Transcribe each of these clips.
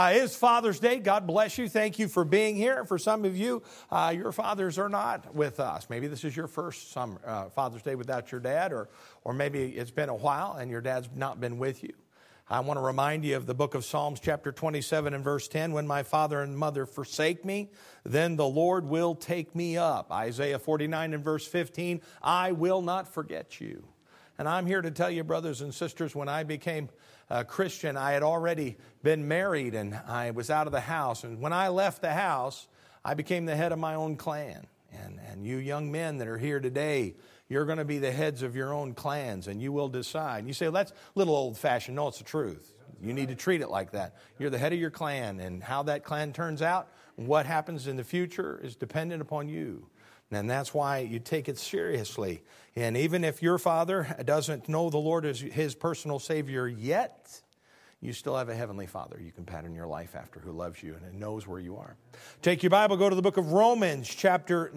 It is Father's Day. God bless you. Thank you for being here. For some of you, your fathers are not with us. Maybe this is your first Father's Day without your dad, or maybe it's been a while and your dad's not been with you. I want to remind you of the book of Psalms, chapter 27 and verse 10. When my father and mother forsake me, then the Lord will take me up. Isaiah 49 and verse 15, I will not forget you. And I'm here to tell you, brothers and sisters, when I became a Christian, I had already been married and I was out of the house. And when I left the house, I became the head of my own clan. And you young men that are here today, you're going to be the heads of your own clans, and you will decide. And you say, well, that's a little old-fashioned. No, it's the truth. You need to treat it like that. You're the head of your clan, and how that clan turns out, what happens in the future is dependent upon you. And that's why you take it seriously. And even if your father doesn't know the Lord as his personal Savior yet, you still have a heavenly Father you can pattern your life after, who loves you and knows where you are. Take your Bible, go to the book of Romans, chapter 8,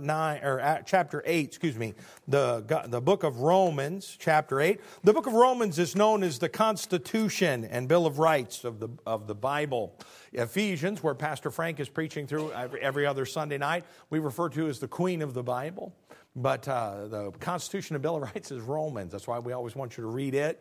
the book of Romans, chapter 8. The book of Romans is known as the Constitution and Bill of Rights of the Bible. Ephesians, where Pastor Frank is preaching through every other Sunday night, we refer to as the Queen of the Bible. But the Constitution and Bill of Rights is Romans. That's why we always want you to read it.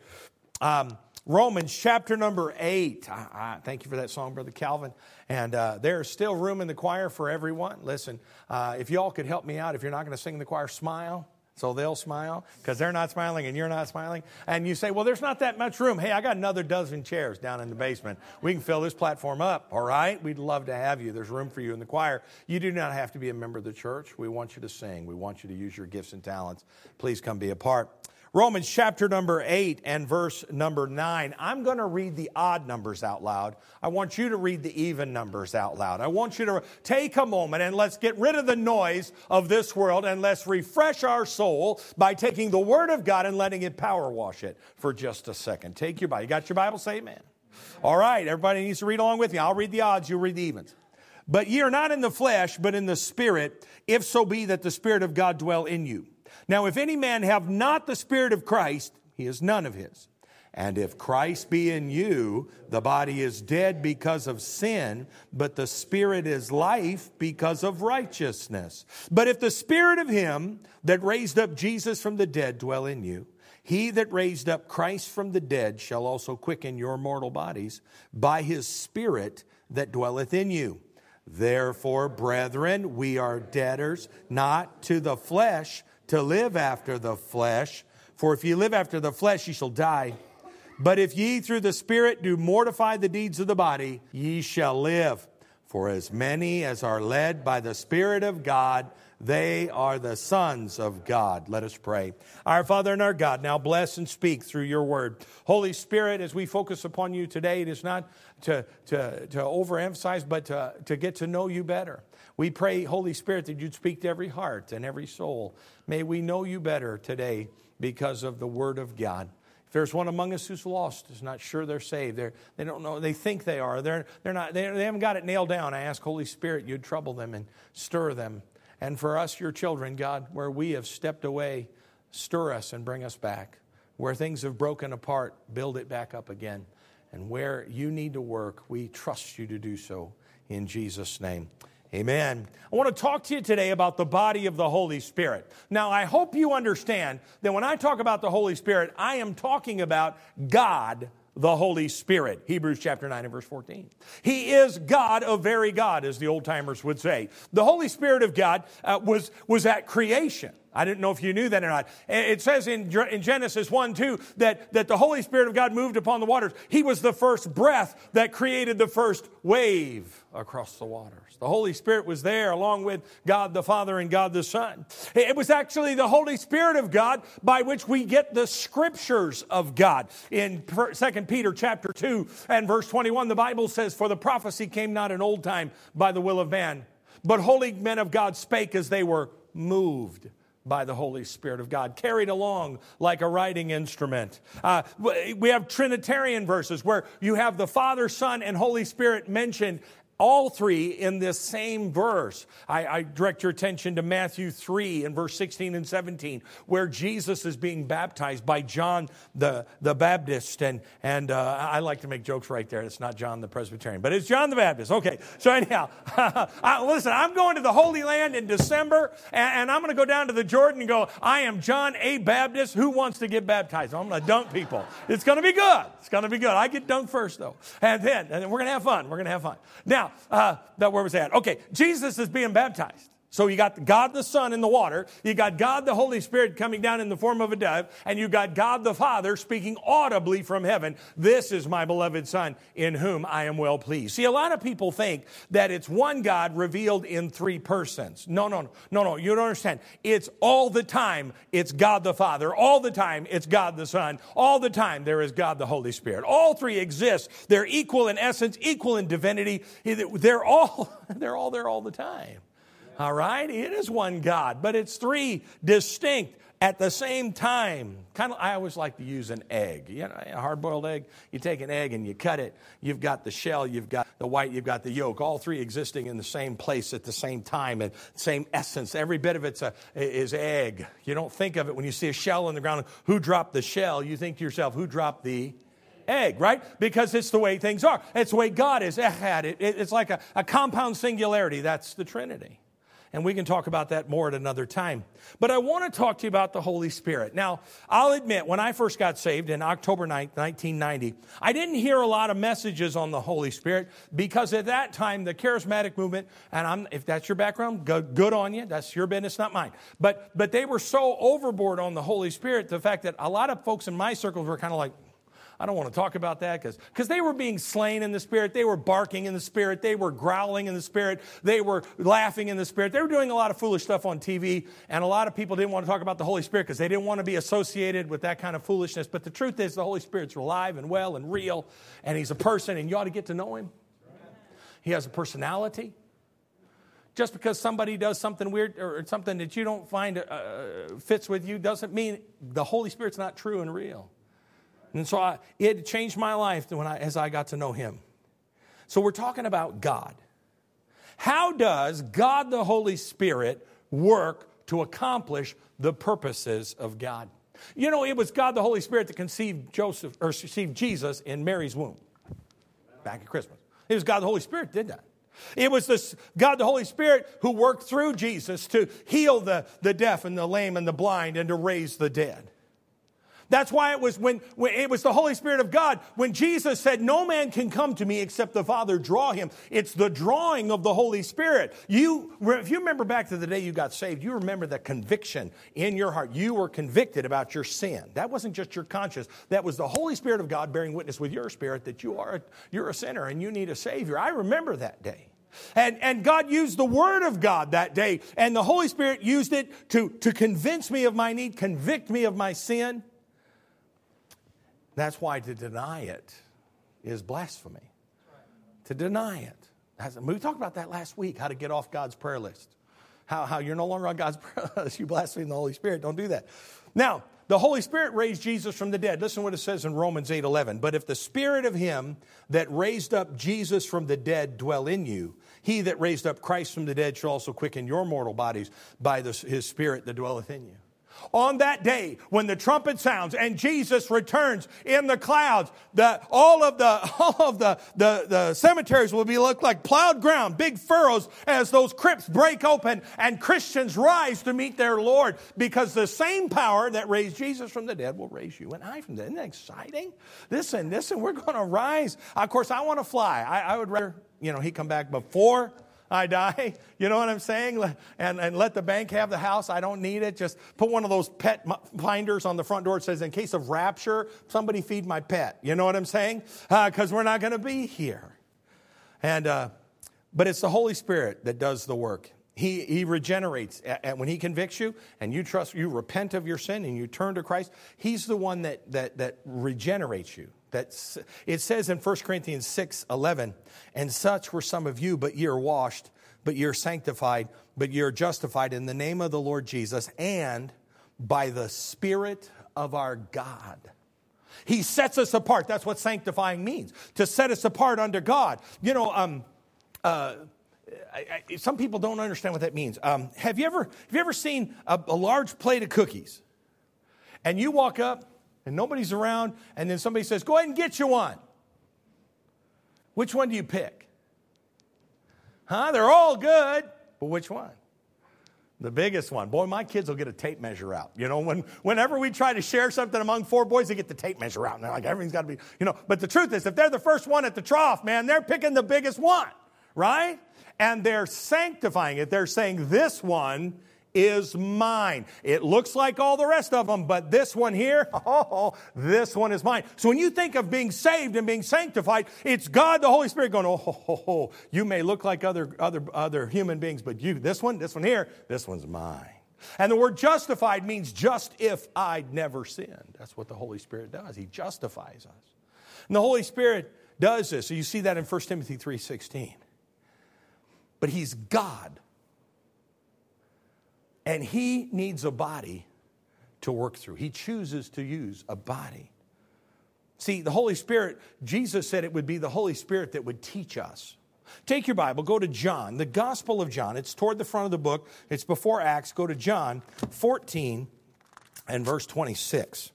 Romans chapter number 8. Thank you for that song, Brother Calvin. And there's still room in the choir for everyone. Listen, if y'all could help me out, if you're not going to sing in the choir, smile. So they'll smile because they're not smiling and you're not smiling. And you say, well, there's not that much room. Hey, I got another dozen chairs down in the basement. We can fill this platform up, all right? We'd love to have you. There's room for you in the choir. You do not have to be a member of the church. We want you to sing. We want you to use your gifts and talents. Please come be a part. Romans chapter number 8 and verse number 9. I'm going to read the odd numbers out loud. I want you to read the even numbers out loud. I want you to take a moment and let's get rid of the noise of this world and let's refresh our soul by taking the Word of God and letting it power wash it for just a second. Take your Bible. You got your Bible? Say amen. All right. Everybody needs to read along with me. I'll read the odds. You read the evens. But ye are not in the flesh, but in the Spirit, if so be that the Spirit of God dwell in you. Now, if any man have not the Spirit of Christ, he is none of his. And if Christ be in you, the body is dead because of sin, but the Spirit is life because of righteousness. But if the Spirit of him that raised up Jesus from the dead dwell in you, he that raised up Christ from the dead shall also quicken your mortal bodies by his Spirit that dwelleth in you. Therefore, brethren, we are debtors, not to the flesh, to live after the flesh. For if ye live after the flesh, ye shall die. But if ye through the Spirit do mortify the deeds of the body, ye shall live. For as many as are led by the Spirit of God, they are the sons of God. Let us pray. Our Father and our God, now bless and speak through your word. Holy Spirit, as we focus upon you today, it is not to overemphasize, but to get to know you better. We pray, Holy Spirit, that you'd speak to every heart and every soul. May we know you better today because of the word of God. If there's one among us who's lost, is not sure they're saved, they don't know, they think they are, they haven't got it nailed down, I ask, Holy Spirit, you'd trouble them and stir them. And for us, your children, God, where we have stepped away, stir us and bring us back. Where things have broken apart, build it back up again. And where you need to work, we trust you to do so in Jesus' name. Amen. I want to talk to you today about the body of the Holy Spirit. Now, I hope you understand that when I talk about the Holy Spirit, I am talking about God, the Holy Spirit. Hebrews chapter 9 and verse 14. He is God of very God, as the old timers would say. The Holy Spirit of God was at creation. I didn't know if you knew that or not. It says in Genesis 1:2 that the Holy Spirit of God moved upon the waters. He was the first breath that created the first wave across the waters. The Holy Spirit was there along with God the Father and God the Son. It was actually the Holy Spirit of God by which we get the scriptures of God. In 2 Peter chapter 2 and verse 21, the Bible says, for the prophecy came not in old time by the will of man, but holy men of God spake as they were moved by the Holy Spirit of God, carried along like a writing instrument. We have Trinitarian verses where you have the Father, Son, and Holy Spirit mentioned all three in this same verse. I direct your attention to Matthew 3 and verse 16 and 17, where Jesus is being baptized by John the Baptist. And I like to make jokes right there. It's not John the Presbyterian, but it's John the Baptist. Okay, so anyhow, listen, I'm going to the Holy Land in December, and I'm going to go down to the Jordan and go, I am John A. Baptist. Who wants to get baptized? I'm going to dunk people. It's going to be good. It's going to be good. I get dunked first, though. And then we're going to have fun. We're going to have fun. Now, where was that? Okay, Jesus is being baptized. So you got God the Son in the water, you got God the Holy Spirit coming down in the form of a dove, and you got God the Father speaking audibly from heaven. This is my beloved Son in whom I am well pleased. See, a lot of people think that it's one God revealed in three persons. No, you don't understand. It's all the time, it's God the Father. All the time, it's God the Son. All the time, there is God the Holy Spirit. All three exist. They're equal in essence, equal in divinity. They're all there all the time. All right? It is one God, but it's three distinct at the same time. I always like to use an egg. You know, a hard-boiled egg, you take an egg and you cut it. You've got the shell, you've got the white, you've got the yolk, all three existing in the same place at the same time and same essence. Every bit of it is egg. You don't think of it when you see a shell on the ground. Who dropped the shell? You think to yourself, who dropped the egg, right? Because it's the way things are. It's the way God is. It's like a compound singularity. That's the Trinity. And we can talk about that more at another time. But I want to talk to you about the Holy Spirit. Now, I'll admit, when I first got saved in October 9th, 1990, I didn't hear a lot of messages on the Holy Spirit because at that time, the charismatic movement, and if that's your background, good on you. That's your business, not mine. But they were so overboard on the Holy Spirit, the fact that a lot of folks in my circles were kind of like, I don't want to talk about that because they were being slain in the Spirit. They were barking in the Spirit. They were growling in the Spirit. They were laughing in the Spirit. They were doing a lot of foolish stuff on TV, and a lot of people didn't want to talk about the Holy Spirit because they didn't want to be associated with that kind of foolishness. But the truth is the Holy Spirit's alive and well and real, and He's a person, and you ought to get to know Him. He has a personality. Just because somebody does something weird or something that you don't find fits with you doesn't mean the Holy Spirit's not true and real. And so it changed my life as I got to know Him. So we're talking about God. How does God the Holy Spirit work to accomplish the purposes of God? You know, it was God the Holy Spirit that conceived Jesus in Mary's womb back at Christmas. It was God the Holy Spirit that did that. It was this God the Holy Spirit who worked through Jesus to heal the deaf and the lame and the blind and to raise the dead. That's why it was when it was the Holy Spirit of God. When Jesus said, no man can come to me except the Father draw him. It's the drawing of the Holy Spirit. If you remember back to the day you got saved, you remember the conviction in your heart. You were convicted about your sin. That wasn't just your conscience. That was the Holy Spirit of God bearing witness with your spirit that you're a sinner and you need a Savior. I remember that day. And God used the Word of God that day. And the Holy Spirit used it to convince me of my need, convict me of my sin. That's why to deny it is blasphemy. To deny it. We talked about that last week, how to get off God's prayer list. How you're no longer on God's prayer list. You blaspheme the Holy Spirit. Don't do that. Now, the Holy Spirit raised Jesus from the dead. Listen to what it says in Romans 8:11. But if the Spirit of Him that raised up Jesus from the dead dwell in you, He that raised up Christ from the dead shall also quicken your mortal bodies by His Spirit that dwelleth in you. On that day, when the trumpet sounds and Jesus returns in the clouds, all of the cemeteries will look like plowed ground, big furrows as those crypts break open and Christians rise to meet their Lord, because the same power that raised Jesus from the dead will raise you and I from the dead. Isn't that exciting? Listen, we're going to rise. Of course, I want to fly. I would rather, He come back before I die, you know what I'm saying? And let the bank have the house. I don't need it. Just put one of those pet finders on the front door. It says, in case of rapture, somebody feed my pet. You know what I'm saying? Because we're not going to be here. But it's the Holy Spirit that does the work. He regenerates. And when He convicts you and you repent of your sin and you turn to Christ, He's the one that regenerates you. It says in 1 Corinthians 6:11, and such were some of you, but ye are washed, but ye are sanctified, but ye are justified in the name of the Lord Jesus and by the Spirit of our God. He sets us apart. That's what sanctifying means, to set us apart unto God. Some people don't understand what that means. Have you ever seen a large plate of cookies? And you walk up and nobody's around, and then somebody says, go ahead and get you one. Which one do you pick? They're all good, but which one? The biggest one. Boy, my kids will get a tape measure out. You know, whenever we try to share something among 4 boys, they get the tape measure out. And they're like, everything's got to be, But the truth is, if they're the first one at the trough, man, they're picking the biggest one, right? And they're sanctifying it. They're saying, this one is mine. It looks like all the rest of them, but this one here, this one is mine. So when you think of being saved and being sanctified, it's God, the Holy Spirit going, you may look like other human beings, but this one here, this one's mine. And the word justified means just if I'd never sinned. That's what the Holy Spirit does. He justifies us. And the Holy Spirit does this. So you see that in 1 Timothy 3:16. But He's God. And He needs a body to work through. He chooses to use a body. See, the Holy Spirit, Jesus said it would be the Holy Spirit that would teach us. Take your Bible, go to John, the Gospel of John. It's toward the front of the book. It's before Acts. Go to John 14 and verse 26.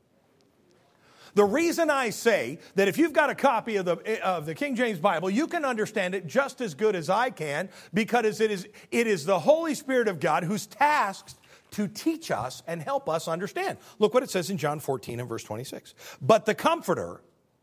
The reason I say that if you've got a copy of the King James Bible, you can understand it just as good as I can, because it is the Holy Spirit of God who's tasked to teach us and help us understand. Look what it says in John 14 and verse 26. But the Comforter,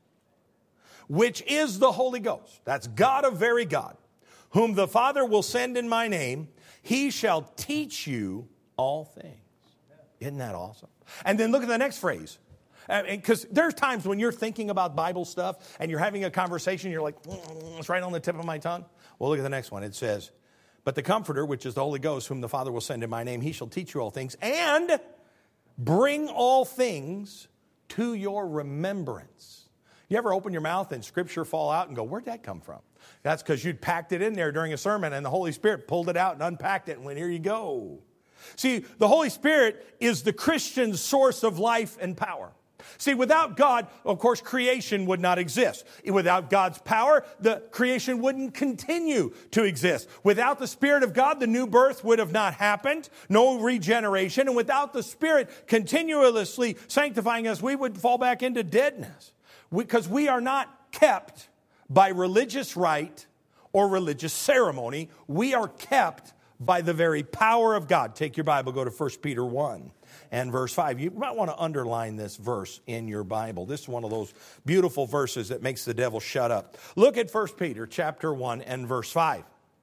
which is the Holy Ghost, that's God of very God, whom the Father will send in my name, He shall teach you all things. Isn't that awesome? And then look at the next phrase. Because there's times when you're thinking about Bible stuff and you're having a conversation, you're like, it's right on the tip of my tongue. Well, look at the next one. It says, but the Comforter, which is the Holy Ghost, whom the Father will send in my name, He shall teach you all things and bring all things to your remembrance. You ever open your mouth and Scripture fall out and go, where'd that come from? That's because you'd packed it in there during a sermon and the Holy Spirit pulled it out and unpacked it and went, here you go. See, the Holy Spirit is the Christian's source of life and power. See, without God, of course, creation would not exist. Without God's power, the creation wouldn't continue to exist. Without the Spirit of God, the new birth would have not happened, no regeneration. And without the Spirit continuously sanctifying us, we would fall back into deadness. Because we are not kept by religious rite or religious ceremony. We are kept by the very power of God. Take your Bible, go to 1 Peter 1. And verse 5, you might want to underline this verse in your Bible. This is one of those beautiful verses that makes the devil shut up. Look at 1 Peter chapter 1 and verse 5.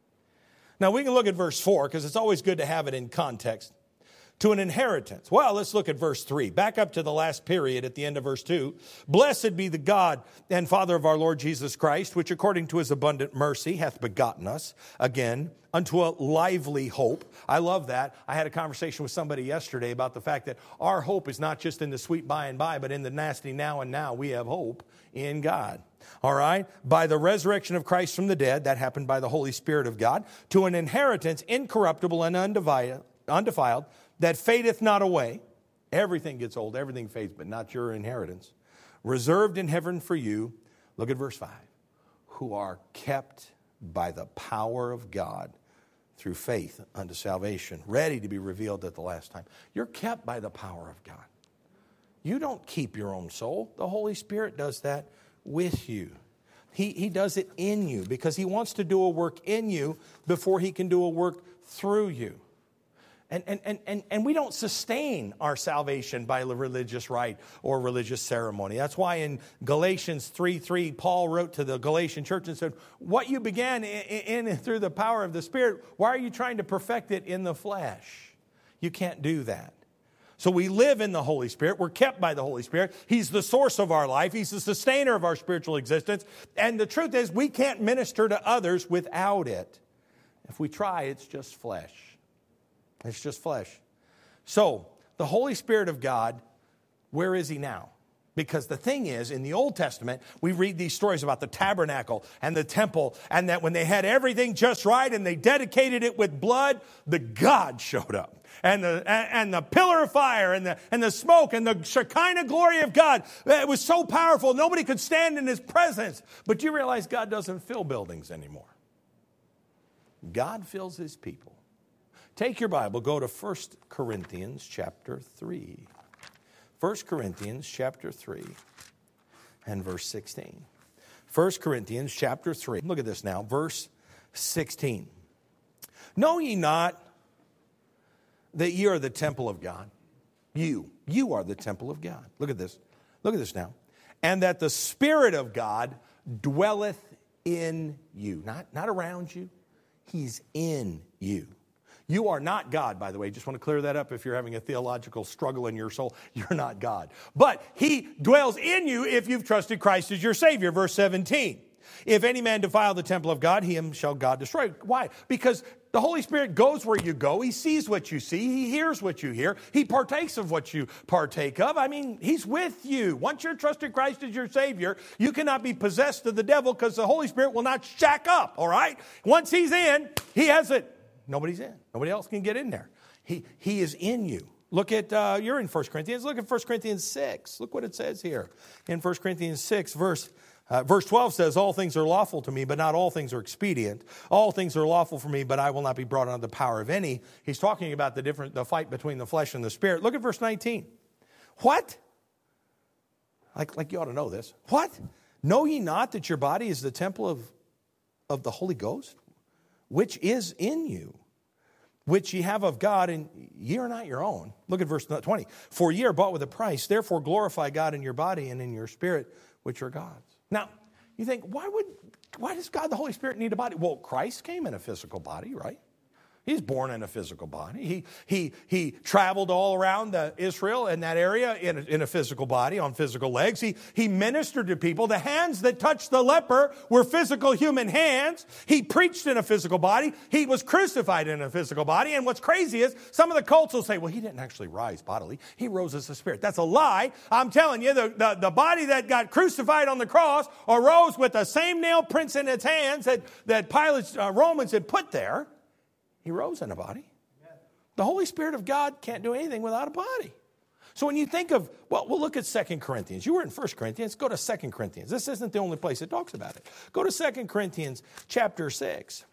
Now we can look at verse 4 because it's always good to have it in context. To an inheritance. Well, let's look at verse 3. Back up to the last period at the end of verse 2. Blessed be the God and Father of our Lord Jesus Christ, which according to His abundant mercy hath begotten us again unto a lively hope. I love that. I had a conversation with somebody yesterday about the fact that our hope is not just in the sweet by and by, but in the nasty now and now. We have hope in God. All right? By the resurrection of Christ from the dead, that happened by the Holy Spirit of God, to an inheritance incorruptible and undefiled, that fadeth not away. Everything gets old, everything fades, but not your inheritance. Reserved in heaven for you, look at verse 5, who are kept by the power of God through faith unto salvation, ready to be revealed at the last time. You're kept by the power of God. You don't keep your own soul. The Holy Spirit does that with you. He does it in you because He wants to do a work in you before He can do a work through you. And we don't sustain our salvation by religious rite or religious ceremony. That's why in Galatians 3:3, Paul wrote to the Galatian church and said, what you began in and through the power of the Spirit, why are you trying to perfect it in the flesh? You can't do that. So we live in the Holy Spirit. We're kept by the Holy Spirit. He's the source of our life. He's the sustainer of our spiritual existence. And the truth is, we can't minister to others without it. If we try, it's just flesh. It's just flesh. So, the Holy Spirit of God, where is He now? Because the thing is, in the Old Testament, we read these stories about the tabernacle and the temple, and that when they had everything just right and they dedicated it with blood, the God showed up. And the pillar of fire and the smoke and the Shekinah glory of God, it was so powerful, nobody could stand in His presence. But you realize God doesn't fill buildings anymore. God fills his people. Take your Bible, go to 1 Corinthians chapter 3. 1 Corinthians chapter 3 and verse 16. 1 Corinthians chapter 3. Look at this now, verse 16. Know ye not that ye are the temple of God? You are the temple of God. Look at this. Look at this now. And that the Spirit of God dwelleth in you. Not around you. He's in you. You are not God, by the way. Just want to clear that up if you're having a theological struggle in your soul. You're not God. But he dwells in you if you've trusted Christ as your Savior. Verse 17. If any man defile the temple of God, him shall God destroy. Why? Because the Holy Spirit goes where you go. He sees what you see. He hears what you hear. He partakes of what you partake of. I mean, he's with you. Once you're trusted Christ as your Savior, you cannot be possessed of the devil because the Holy Spirit will not shack up, all right? Once he's in, he has it. Nobody's in. Nobody else can get in there. He is in you. Look at, you're in 1 Corinthians. Look at 1 Corinthians 6. Look what it says here. In 1 Corinthians 6, verse 12 says, all things are lawful to me, but not all things are expedient. All things are lawful for me, but I will not be brought under the power of any. He's talking about the fight between the flesh and the spirit. Look at verse 19. What? Like you ought to know this. What? Know ye not that your body is the temple of the Holy Ghost, which is in you, which ye have of God, and ye are not your own. Look at verse 20. For ye are bought with a price. Therefore glorify God in your body and in your spirit, which are God's. Now, you think, why does God the Holy Spirit need a body? Well, Christ came in a physical body, right? He's born in a physical body. He traveled all around Israel in that area in a physical body, on physical legs. He ministered to people. The hands that touched the leper were physical human hands. He preached in a physical body. He was crucified in a physical body. And what's crazy is some of the cults will say, well, he didn't actually rise bodily. He rose as a spirit. That's a lie. I'm telling you, the body that got crucified on the cross arose with the same nail prints in its hands that Pilate's Romans had put there. He rose in a body. The Holy Spirit of God can't do anything without a body. So when you think of, well, we'll look at 2 Corinthians. You were in 1 Corinthians. Go to 2 Corinthians. This isn't the only place it talks about it. Go to 2 Corinthians chapter 6.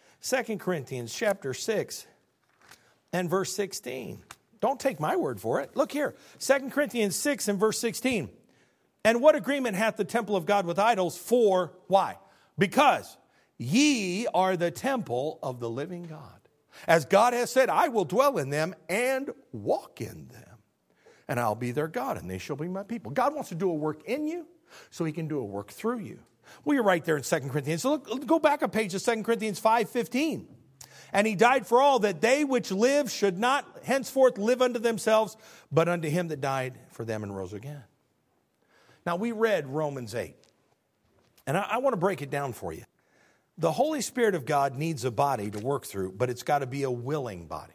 2 Corinthians chapter 6 and verse 16. Don't take my word for it. Look here. 2 Corinthians 6 and verse 16. And what agreement hath the temple of God with idols? For why? Because ye are the temple of the living God. As God has said, I will dwell in them and walk in them. And I'll be their God, and they shall be my people. God wants to do a work in you so he can do a work through you. Well, you're right there in 2 Corinthians. So look, go back a page to 2 Corinthians 5:15. And he died for all, that they which live should not henceforth live unto themselves, but unto him that died for them and rose again. Now, we read Romans 8. And I want to break it down for you. The Holy Spirit of God needs a body to work through, but it's got to be a willing body.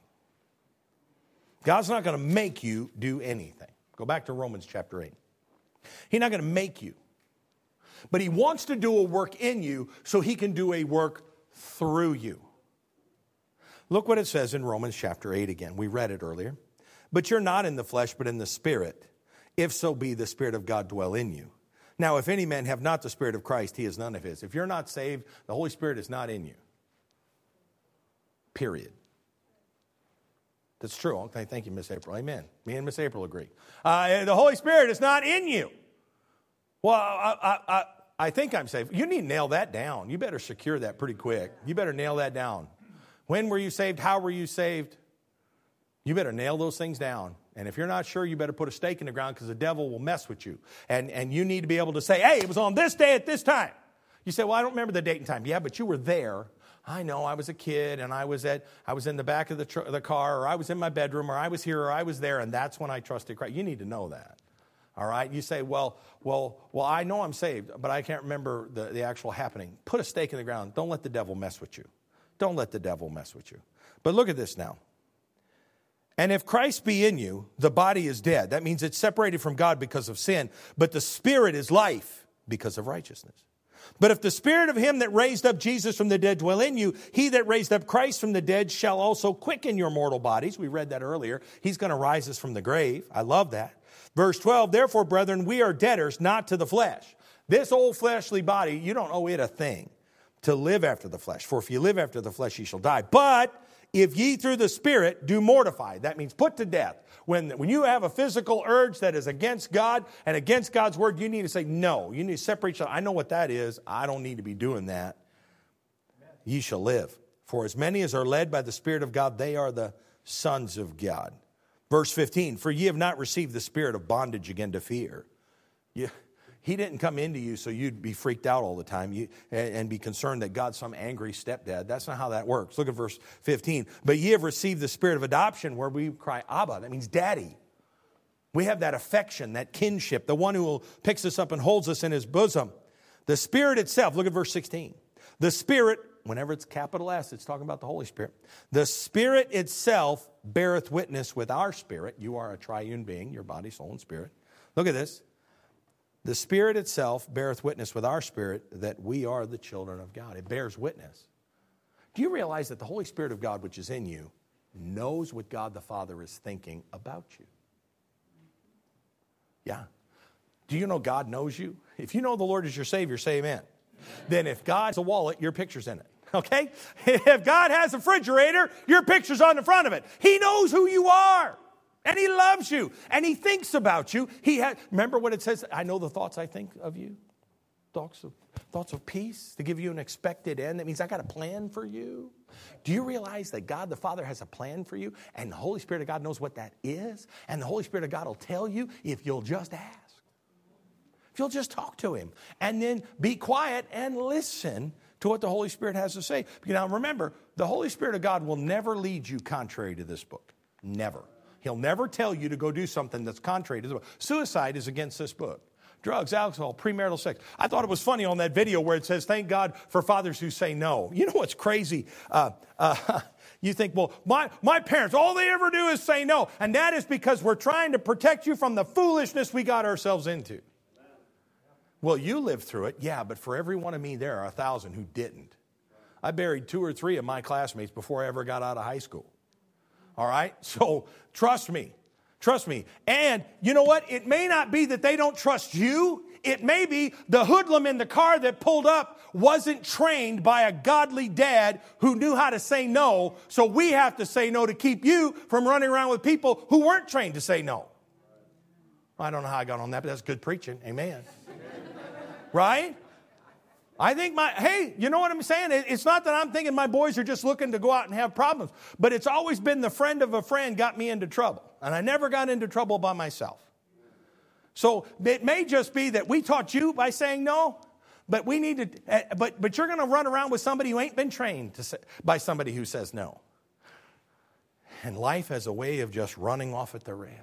God's not going to make you do anything. Go back to Romans chapter 8. He's not going to make you. But he wants to do a work in you so he can do a work through you. Look what it says in Romans chapter 8 again. We read it earlier. But you're not in the flesh, but in the Spirit, if so be the Spirit of God dwell in you. Now, if any man have not the Spirit of Christ, he is none of his. If you're not saved, the Holy Spirit is not in you. Period. That's true. Okay, thank you, Miss April. Amen. Me and Miss April agree. The Holy Spirit is not in you. Well, I think I'm saved. You need to nail that down. You better secure that pretty quick. You better nail that down. When were you saved? How were you saved? You better nail those things down. And if you're not sure, you better put a stake in the ground because the devil will mess with you. And you need to be able to say, hey, it was on this day at this time. You say, well, I don't remember the date and time. Yeah, but you were there. I know, I was a kid, and I was in the back of the car, or I was in my bedroom, or I was here, or I was there, and that's when I trusted Christ. You need to know that. All right? You say, well, I know I'm saved, but I can't remember the actual happening. Put a stake in the ground. Don't let the devil mess with you. Don't let the devil mess with you. But look at this now. And if Christ be in you, the body is dead. That means it's separated from God because of sin. But the Spirit is life because of righteousness. But if the Spirit of him that raised up Jesus from the dead dwell in you, he that raised up Christ from the dead shall also quicken your mortal bodies. We read that earlier. He's going to rise us from the grave. I love that. Verse 12, therefore, brethren, we are debtors, not to the flesh. This old fleshly body, you don't owe it a thing. to live after the flesh. For if you live after the flesh, ye shall die. But if ye through the Spirit do mortify, that means put to death. When you have a physical urge that is against God and against God's word, you need to say, no. You need to separate yourself. I know what that is. I don't need to be doing that. Ye shall live. For as many as are led by the Spirit of God, they are the sons of God. Verse 15, for ye have not received the spirit of bondage again to fear. He didn't come into you so you'd be freaked out all the time and be concerned that God's some angry stepdad. That's not how that works. Look at verse 15. But ye have received the spirit of adoption where we cry, Abba. That means daddy. We have that affection, that kinship, the one who picks us up and holds us in his bosom. The Spirit itself, look at verse 16. The Spirit, whenever it's capital S, it's talking about the Holy Spirit. The Spirit itself beareth witness with our spirit. You are a triune being, your body, soul, and spirit. Look at this. The Spirit itself beareth witness with our spirit that we are the children of God. It bears witness. Do you realize that the Holy Spirit of God, which is in you, knows what God the Father is thinking about you? Yeah. Do you know God knows you? If you know the Lord is your Savior, say amen. Then if God's a wallet, your picture's in it. Okay? If God has a refrigerator, your picture's on the front of it. He knows who you are. And He loves you. And He thinks about you. Remember what it says? I know the thoughts I think of you. Thoughts of peace to give you an expected end. That means I got a plan for you. Do you realize that God the Father has a plan for you? And the Holy Spirit of God knows what that is. And the Holy Spirit of God will tell you if you'll just ask. If you'll just talk to Him. And then be quiet and listen to what the Holy Spirit has to say. Now remember, the Holy Spirit of God will never lead you contrary to this book. Never. He'll never tell you to go do something that's contrary to the book. Suicide is against this book. Drugs, alcohol, premarital sex. I thought it was funny on that video where it says, thank God for fathers who say no. You know what's crazy? You think, well, my parents, all they ever do is say no. And that is because we're trying to protect you from the foolishness we got ourselves into. Well, you lived through it. Yeah, but for every one of me, there are 1,000 who didn't. I buried 2 or 3 of my classmates before I ever got out of high school. All right? So trust me. Trust me. And you know what? It may not be that they don't trust you. It may be the hoodlum in the car that pulled up wasn't trained by a godly dad who knew how to say no. So we have to say no to keep you from running around with people who weren't trained to say no. I don't know how I got on that, but that's good preaching. Amen. Right? I think hey, you know what I'm saying? It's not that I'm thinking my boys are just looking to go out and have problems, but it's always been the friend of a friend got me into trouble. And I never got into trouble by myself. So it may just be that we taught you by saying no, but we need to, but you're going to run around with somebody who ain't been trained by somebody who says no. And life has a way of just running off at the rails.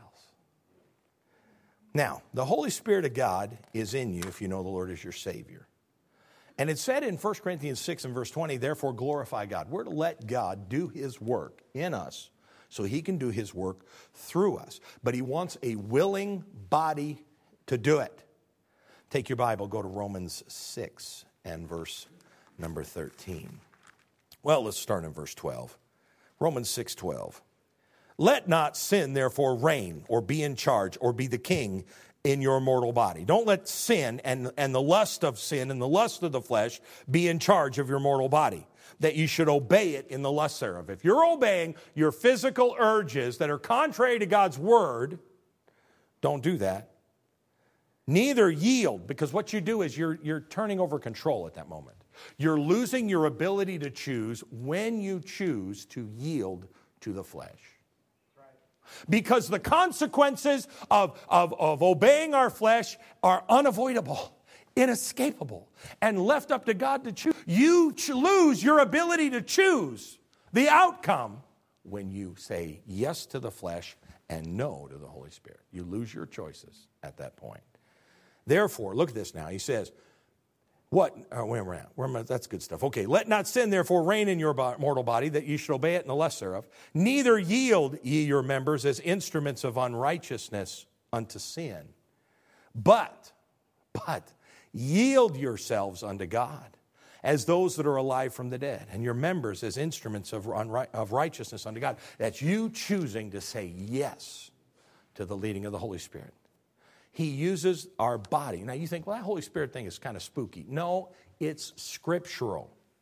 Now, the Holy Spirit of God is in you if you know the Lord is your Savior. And it said in 1 Corinthians 6 and verse 20, therefore glorify God. We're to let God do His work in us so He can do His work through us. But He wants a willing body to do it. Take your Bible, go to Romans 6 and verse number 13. Well, let's start in verse 12. Romans 6:12. Let not sin, therefore, reign or be in charge or be the king in your mortal body. Don't let sin and the lust of sin and the lust of the flesh be in charge of your mortal body, that you should obey it in the lust thereof. If you're obeying your physical urges that are contrary to God's word, don't do that. Neither yield, because what you do is you're turning over control at that moment. You're losing your ability to choose when you choose to yield to the flesh. Because the consequences of obeying our flesh are unavoidable, inescapable, and left up to God to choose. You lose your ability to choose the outcome when you say yes to the flesh and no to the Holy Spirit. You lose your choices at that point. Therefore, look at this now. He says, what? Where am I at? That's good stuff. Okay, let not sin therefore reign in your mortal body, that ye should obey it in the lust thereof. Neither yield ye your members as instruments of unrighteousness unto sin. But yield yourselves unto God as those that are alive from the dead, and your members as instruments of righteousness unto God. That's you choosing to say yes to the leading of the Holy Spirit. He uses our body. Now you think, well, that Holy Spirit thing is kind of spooky. No, it's scriptural.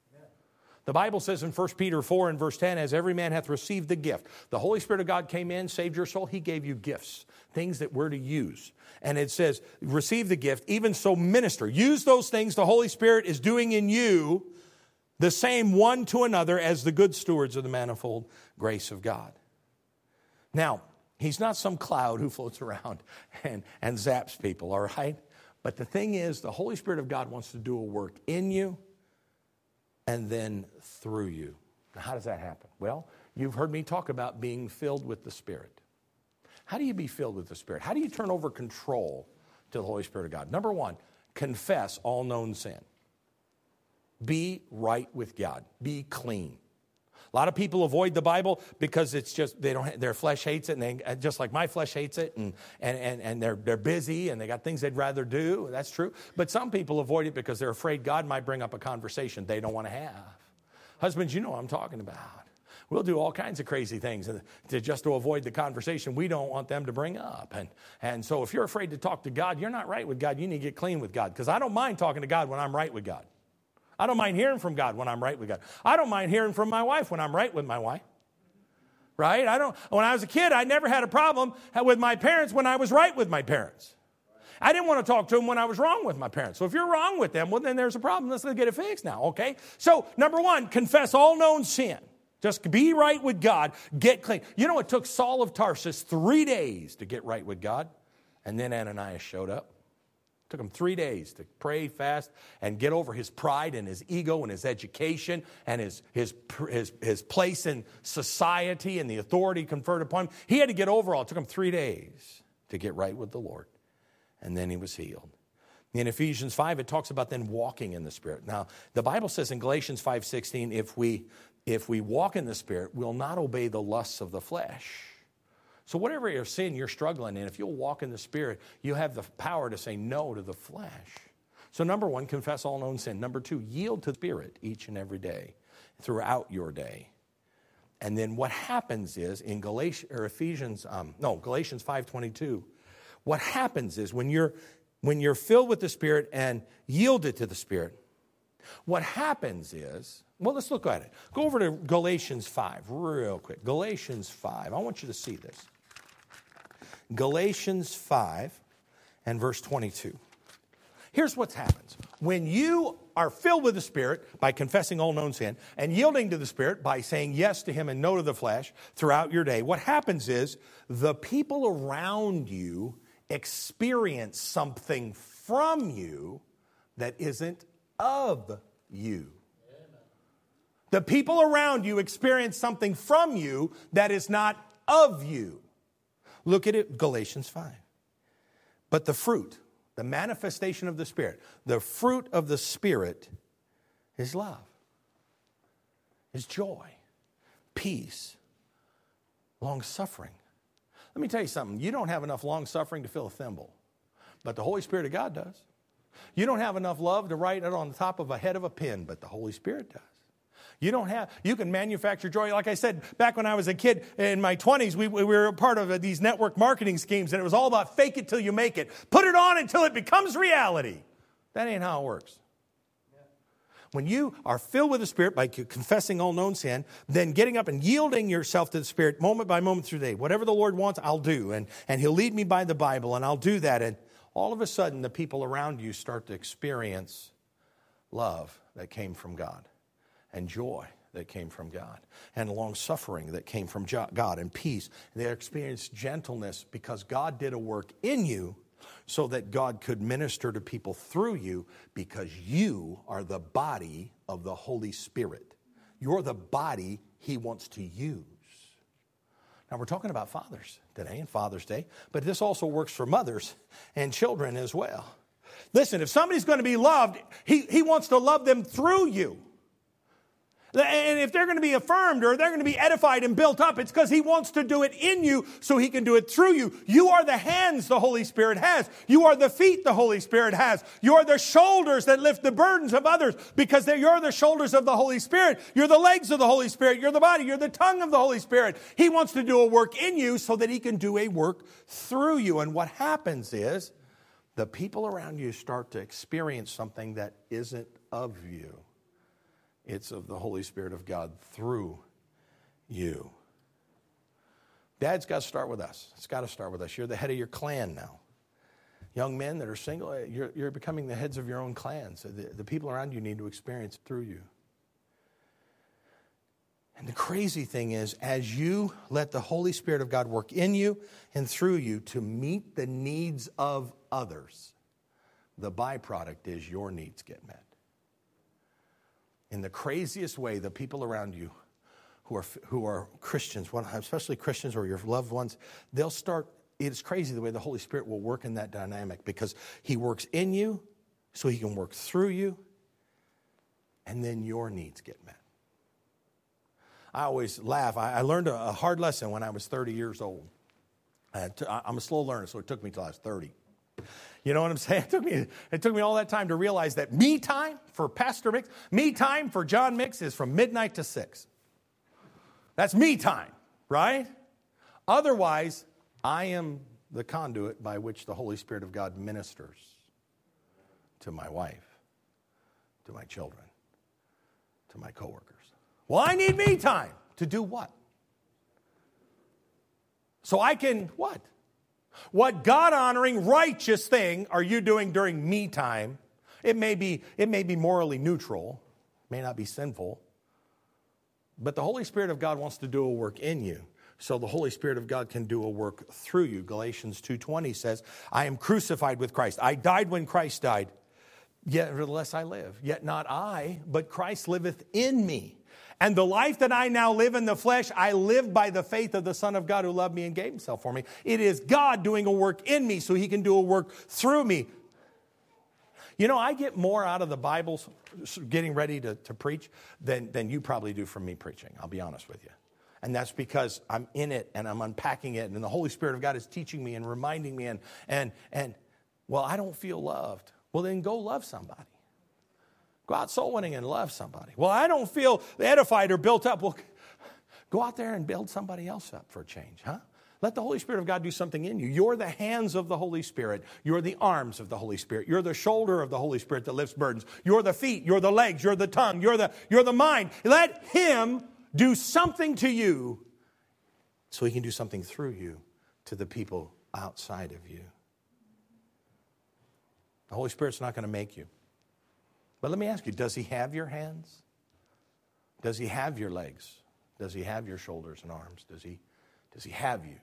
The Bible says in 1 Peter 4 and verse 10, as every man hath received the gift. The Holy Spirit of God came in, saved your soul. He gave you gifts, things that we're to use. And it says, receive the gift, even so minister. Use those things the Holy Spirit is doing in you, the same one to another as the good stewards of the manifold grace of God. Now, he's not some cloud who floats around and zaps people, all right? But the thing is, the Holy Spirit of God wants to do a work in you and then through you. Now, how does that happen? Well, you've heard me talk about being filled with the Spirit. How do you be filled with the Spirit? How do you turn over control to the Holy Spirit of God? Number one, confess all known sin. Be right with God. Be clean. A lot of people avoid the Bible because it's just their flesh hates it, and just like my flesh hates it, and they're busy and they got things they'd rather do. That's true. But some people avoid it because they're afraid God might bring up a conversation they don't want to have. Husbands, you know what I'm talking about. We'll do all kinds of crazy things just to avoid the conversation we don't want them to bring up. And so if you're afraid to talk to God, you're not right with God. You need to get clean with God, because I don't mind talking to God when I'm right with God. I don't mind hearing from God when I'm right with God. I don't mind hearing from my wife when I'm right with my wife. Right? When I was a kid, I never had a problem with my parents when I was right with my parents. I didn't want to talk to them when I was wrong with my parents. So if you're wrong with them, well, then there's a problem. Let's get it fixed now, okay? So, number one, confess all known sin. Just be right with God. Get clean. You know, it took Saul of Tarsus 3 days to get right with God. And then Ananias showed up. It took him 3 days to pray, fast, and get over his pride and his ego and his education and his place in society and the authority conferred upon him. He had to get over all. It took him 3 days to get right with the Lord. And then he was healed. In Ephesians 5, it talks about then walking in the Spirit. Now, the Bible says in Galatians 5:16, if we walk in the Spirit, we'll not obey the lusts of the flesh. So whatever your sin you're struggling in, if you'll walk in the Spirit, you have the power to say no to the flesh. So number one, confess all known sin. Number two, yield to the Spirit each and every day, throughout your day. And then what happens is in Galatians 5:22, what happens is when you're filled with the Spirit and yielded to the Spirit, what happens is, well, let's look at it. Go over to Galatians 5 real quick. Galatians 5. I want you to see this. Galatians 5 and verse 22. Here's what happens. When you are filled with the Spirit by confessing all known sin and yielding to the Spirit by saying yes to Him and no to the flesh throughout your day, what happens is the people around you experience something from you that isn't of you. The people around you experience something from you that is not of you. Look at it, Galatians 5. But the fruit, the manifestation of the Spirit, the fruit of the Spirit is love, is joy, peace, long-suffering. Let me tell you something. You don't have enough long-suffering to fill a thimble, but the Holy Spirit of God does. You don't have enough love to write it on the top of a head of a pen, but the Holy Spirit does. You can manufacture joy. Like I said, back when I was a kid in my 20s, we were a part of these network marketing schemes, and it was all about fake it till you make it. Put it on until it becomes reality. That ain't how it works. When you are filled with the Spirit by confessing all known sin, then getting up and yielding yourself to the Spirit moment by moment through the day. Whatever the Lord wants, I'll do. And He'll lead me by the Bible, and I'll do that. And all of a sudden, the people around you start to experience love that came from God, and joy that came from God, and long-suffering that came from God, and peace. They experience gentleness because God did a work in you so that God could minister to people through you, because you are the body of the Holy Spirit. You're the body He wants to use. Now, we're talking about fathers today and Father's Day, but this also works for mothers and children as well. Listen, if somebody's going to be loved, he wants to love them through you. And if they're going to be affirmed or they're going to be edified and built up, it's because He wants to do it in you so He can do it through you. You are the hands the Holy Spirit has. You are the feet the Holy Spirit has. You are the shoulders that lift the burdens of others, because you're the shoulders of the Holy Spirit. You're the legs of the Holy Spirit. You're the body. You're the tongue of the Holy Spirit. He wants to do a work in you so that He can do a work through you. And what happens is the people around you start to experience something that isn't of you. It's of the Holy Spirit of God through you. Dad's got to start with us. It's got to start with us. You're the head of your clan now. Young men that are single, you're becoming the heads of your own clans. The people around you need to experience it through you. And the crazy thing is, as you let the Holy Spirit of God work in you and through you to meet the needs of others, the byproduct is your needs get met. In the craziest way, the people around you who are Christians, especially Christians or your loved ones, they'll start, it's crazy the way the Holy Spirit will work in that dynamic, because he works in you so he can work through you, and then your needs get met. I always laugh. I learned a hard lesson when I was 30 years old. I'm a slow learner, so it took me till I was 30. You know what I'm saying? It took me all that time to realize that me time for Pastor Mix, me time for John Mix is from midnight to 6. That's me time, right? Otherwise, I am the conduit by which the Holy Spirit of God ministers to my wife, to my children, to my coworkers. Well, I need me time to do what? So I can what? What God-honoring, righteous thing are you doing during me time? It may be morally neutral, may not be sinful, but the Holy Spirit of God wants to do a work in you. So the Holy Spirit of God can do a work through you. Galatians 2:20 says, I am crucified with Christ. I died when Christ died. Yet nevertheless I live. Yet not I, but Christ liveth in me. And the life that I now live in the flesh, I live by the faith of the Son of God who loved me and gave himself for me. It is God doing a work in me so he can do a work through me. You know, I get more out of the Bible getting ready to preach than you probably do from me preaching. I'll be honest with you. And that's because I'm in it and I'm unpacking it. And the Holy Spirit of God is teaching me and reminding me. And well, I don't feel loved. Well, then go love somebody. Go out soul winning and love somebody. Well, I don't feel edified or built up. Well, go out there and build somebody else up for a change, huh? Let the Holy Spirit of God do something in you. You're the hands of the Holy Spirit. You're the arms of the Holy Spirit. You're the shoulder of the Holy Spirit that lifts burdens. You're the feet. You're the legs. You're the tongue. You're the mind. Let him do something to you so he can do something through you to the people outside of you. The Holy Spirit's not going to make you. But let me ask you, does he have your hands? Does he have your legs? Does he have your shoulders and arms? Does he have you?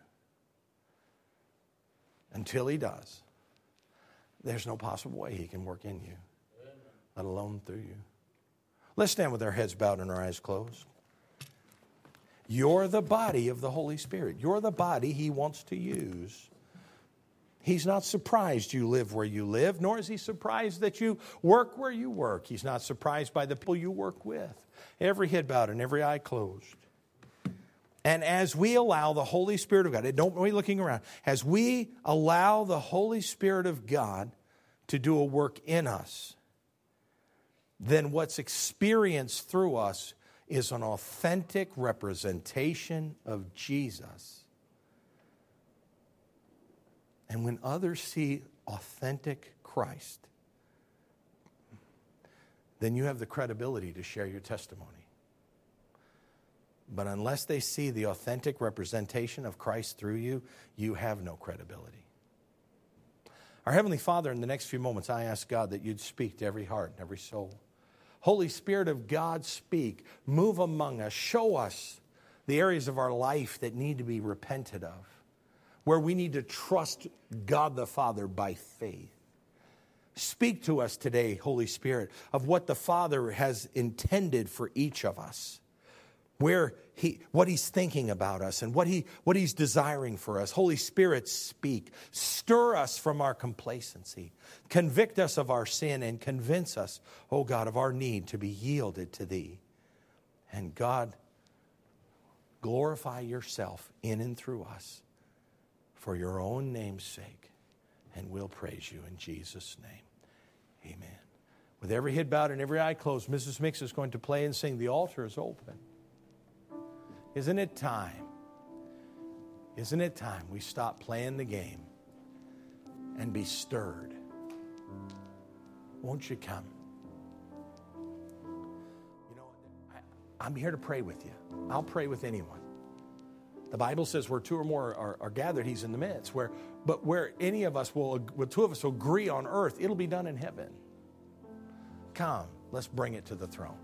Until he does, there's no possible way he can work in you, let alone through you. Let's stand with our heads bowed and our eyes closed. You're the body of the Holy Spirit. You're the body he wants to use. He's not surprised you live where you live, nor is he surprised that you work where you work. He's not surprised by the people you work with. Every head bowed and every eye closed. And as we allow the Holy Spirit of God, don't be looking around, as we allow the Holy Spirit of God to do a work in us, then what's experienced through us is an authentic representation of Jesus. And when others see authentic Christ, then you have the credibility to share your testimony. But unless they see the authentic representation of Christ through you, you have no credibility. Our Heavenly Father, in the next few moments, I ask God that you'd speak to every heart and every soul. Holy Spirit of God, speak. Move among us. Show us the areas of our life that need to be repented of, where we need to trust God the Father by faith. Speak to us today, Holy Spirit, of what the Father has intended for each of us, what he's thinking about us and what he's desiring for us. Holy Spirit, speak. Stir us from our complacency. Convict us of our sin and convince us, oh God, of our need to be yielded to thee. And God, glorify yourself in and through us for your own name's sake. And we'll praise you in Jesus' name. Amen. With every head bowed and every eye closed, Mrs. Mix is going to play and sing. The altar is open. Isn't it time? Isn't it time we stop playing the game and be stirred? Won't you come? You know, I'm here to pray with you. I'll pray with anyone. The Bible says where two or more are gathered, he's in the midst. But where any of us where two of us will agree on earth, it'll be done in heaven. Come, let's bring it to the throne.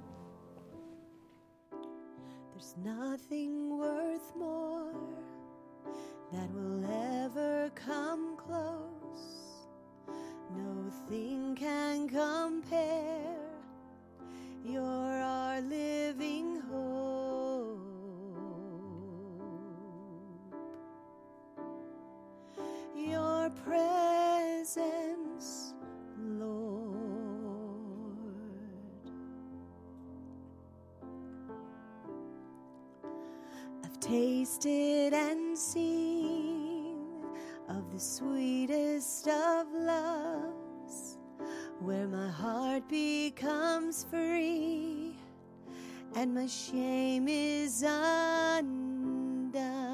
There's nothing worth more that will ever come close. No thing can compare. You're our living hope. Your presence, Lord. I've tasted and seen of the sweetest of loves, where my heart becomes free and my shame is undone.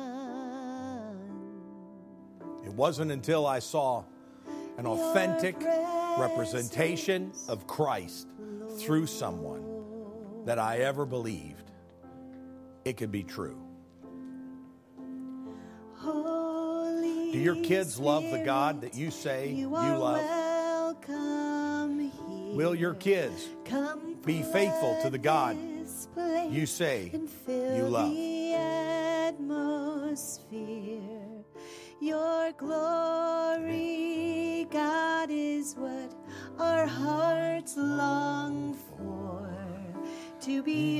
It wasn't until I saw an authentic representation of Christ through someone that I ever believed it could be true. Holy Do your kids love the God that you say you love? Will your kids be faithful to the God you say you love? Your glory, God, is what our hearts long for, to be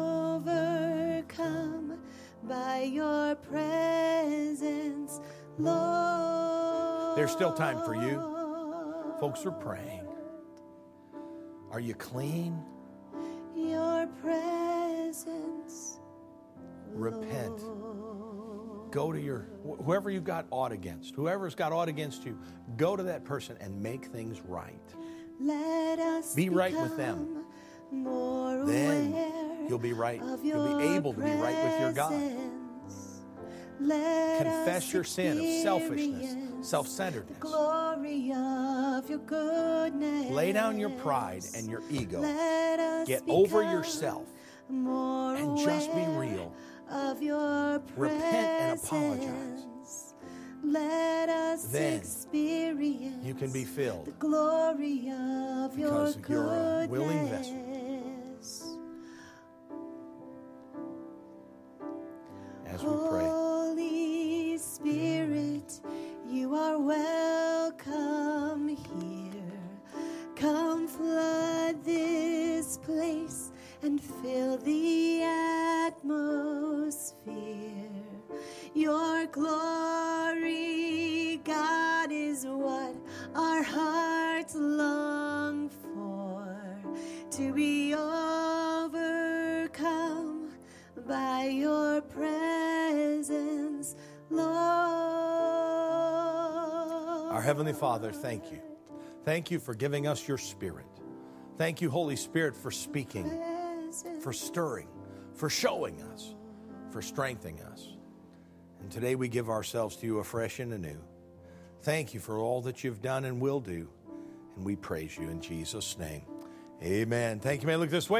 overcome by your presence, Lord. There's still time for you. Folks are praying. Are you clean? Your presence, Repent. Lord. Go to whoever you got aught against, whoever's got aught against you, go to that person and make things right. Let us be right with them. More then you'll be right. You'll be able to be right with your God. Confess your sin of selfishness, self-centeredness. Glory of your goodness. Lay down your pride and your ego. Get over yourself and just be real. Of your repent and apologize. Let us then experience you can be filled the glory of your because you're a willing vessel. As we pray. Holy Spirit, you are welcome here. Come flood this place and fill the atmosphere. Your glory, God, is what our hearts long for, to be overcome by your presence, Lord. Our Heavenly Father, thank you. Thank you for giving us your Spirit. Thank you, Holy Spirit, for speaking, for stirring, for showing us, for strengthening us. And today we give ourselves to you afresh and anew. Thank you for all that you've done and will do. And we praise you in Jesus' name. Amen. Thank you. May I look this way.